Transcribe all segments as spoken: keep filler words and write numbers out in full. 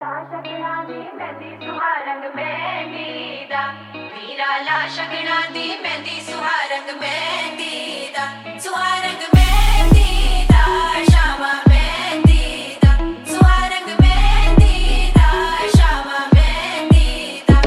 ਸ਼ਗਣਾ ਦੀ ਮਹਿੰਦੀ ਸੁਹਾਰੰਗ ਮਹਿੰਦੀ ਦਾ ਵੀਰਾ ਲਾ ਸ਼ਗਣਾ ਦੀ ਮਹਿੰਦੀ ਸੁਹਾਰੰਗ ਮਹਿੰਦੀ ਦਾ ਸੁਹਾਰੰਗ ਮਹਿੰਦੀ ਦਾ ਸ਼ਾਮਾ ਮਹਿੰਦੀ ਦਾ ਸੁਹਾਰੰਗ ਮਹਿੰਦੀ ਦਾ ਸ਼ਾਮਾ ਮਹਿੰਦੀ ਦਾ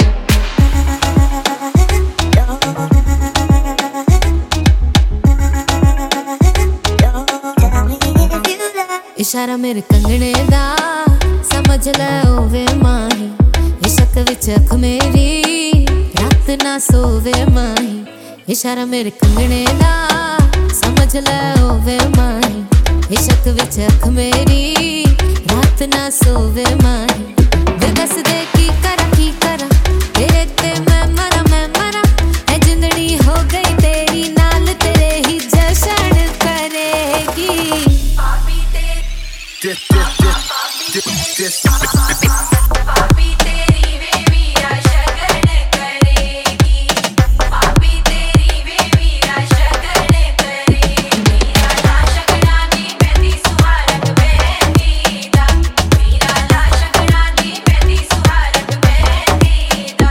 इशारा मेरे कंगने दा समझ लै ओवे माही इशक विच अख मेरी रात ना सोवे माही इशारा मेरे कंगने दा समझ लै ओवे माही इशक विच अख मेरी रात ना सोवे माही वे दस दे की करा की करा तेरे ते मैं मरा मैं मरा है जिंदड़ी हो गई तेरी नाल तेरे ही जशन करेगी This, this, this, this, this. पापी तेरी वे वीरा शगन करेगी पापी तेरी वे वीरा शगन करेगी वीरा ला शगना दी मेहंदी सुहारंग मेहंदी दा वीरा ला शगना दी मेहंदी सुहारंग मेहंदी दा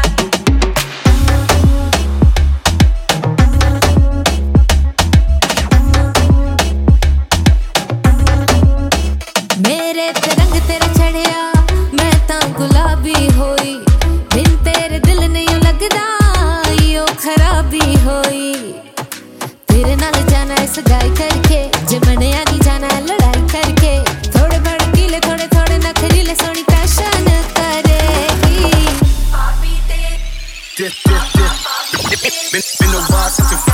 मेरे ते रंग तेरे चढ़िया मैं तां गुलाबी होई बिन तेरे दिल नहीं लगदा यो खराबी होई तेरे नाल जाना इस गाय करके जे मनिया नहीं जाना लड़ाई करके थोड़े भड़कीले थोड़े थोड़े नखरीले सोनी फैशन करेगी पापी तेरी This, this, this. Been, been a while since you